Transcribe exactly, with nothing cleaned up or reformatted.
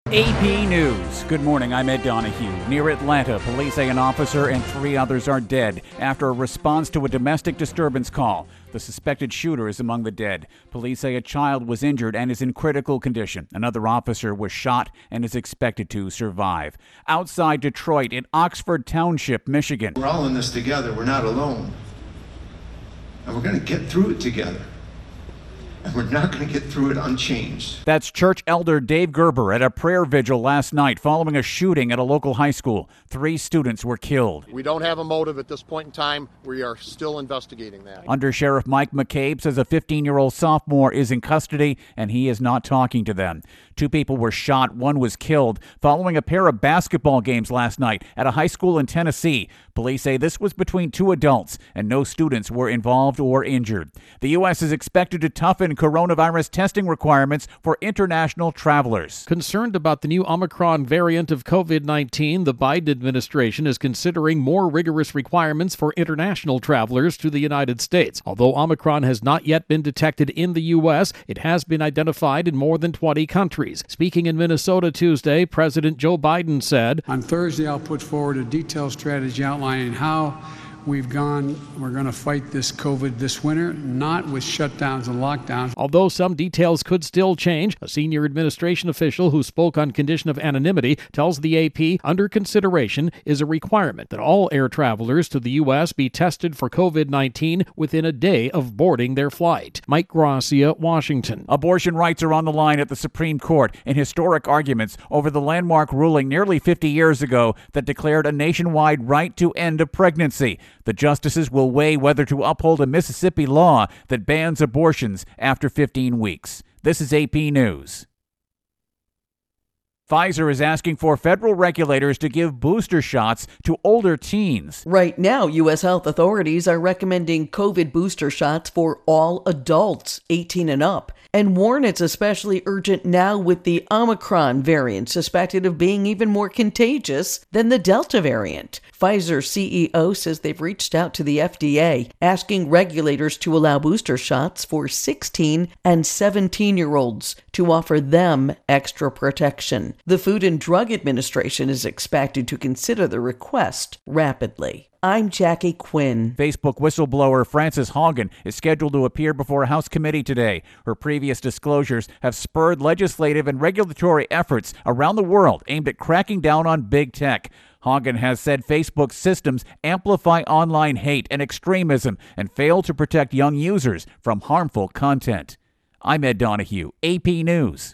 A P News. Good morning, I'm Ed Donahue. Near Atlanta, police say an officer and three others are dead after a response to a domestic disturbance call. The suspected shooter is among the dead. Police say a child was injured and is in critical condition. Another officer was shot and is expected to survive. Outside Detroit, in Oxford Township, Michigan. We're all in this together. We're not alone. And we're going to get through it together. And we're not going to get through it unchanged. That's church elder Dave Gerber at a prayer vigil last night following a shooting at a local high school. Three students were killed. We don't have a motive at this point in time. We are still investigating that. Under Sheriff Mike McCabe says a fifteen-year-old sophomore is in custody and he is not talking to them. Two people were shot. One was killed following a pair of basketball games last night at a high school in Tennessee. Police say this was between two adults and no students were involved or injured. The U S is expected to toughen coronavirus testing requirements for international travelers. Concerned about the new Omicron variant of covid nineteen, the Biden administration is considering more rigorous requirements for international travelers to the United States. Although Omicron has not yet been detected in the U S, it has been identified in more than twenty countries. Speaking in Minnesota Tuesday, President Joe Biden said, "On Thursday, I'll put forward a detailed strategy outlining how we've gone, we're going to fight this COVID this winter, not with shutdowns and lockdowns." Although some details could still change, a senior administration official who spoke on condition of anonymity tells the A P under consideration is a requirement that all air travelers to the U S be tested for covid nineteen within a day of boarding their flight. Mike Gracia, Washington. Abortion rights are on the line at the Supreme Court in historic arguments over the landmark ruling nearly fifty years ago that declared a nationwide right to end a pregnancy. The justices will weigh whether to uphold a Mississippi law that bans abortions after fifteen weeks. This is A P News. Pfizer is asking for federal regulators to give booster shots to older teens. Right now, U S health authorities are recommending COVID booster shots for all adults eighteen and up, and warn it's especially urgent now with the Omicron variant suspected of being even more contagious than the Delta variant. Pfizer C E O says they've reached out to the F D A asking regulators to allow booster shots for sixteen and seventeen-year-olds to offer them extra protection. The Food and Drug Administration is expected to consider the request rapidly. I'm Jackie Quinn. Facebook whistleblower Frances Haugen is scheduled to appear before a House committee today. Her previous disclosures have spurred legislative and regulatory efforts around the world aimed at cracking down on big tech. Haugen has said Facebook's systems amplify online hate and extremism and fail to protect young users from harmful content. I'm Ed Donahue, A P News.